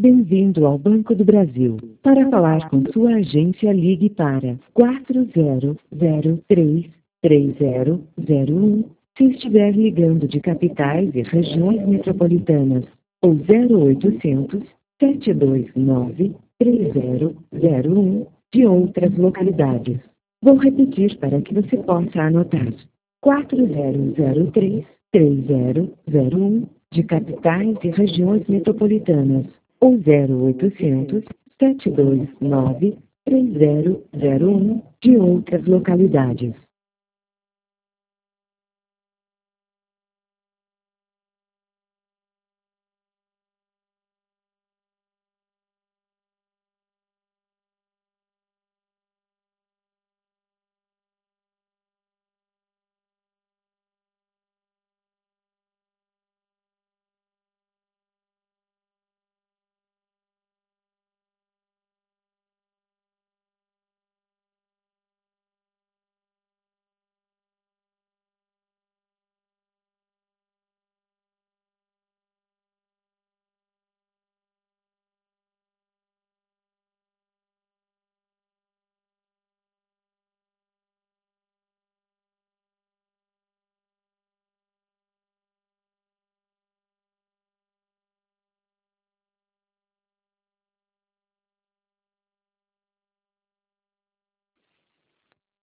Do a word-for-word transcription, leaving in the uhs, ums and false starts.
Bem-vindo ao Banco do Brasil. Para falar com sua agência, ligue para quatro zero zero três, três zero zero um. Se estiver ligando de capitais e regiões metropolitanas, ou zero oitocentos, sete dois nove, três zero zero um, de outras localidades. Vou repetir para que você possa anotar. quatro zero zero três, três zero zero um, de capitais e regiões metropolitanas, ou zero oitocentos, sete dois nove, três zero zero um, de outras localidades.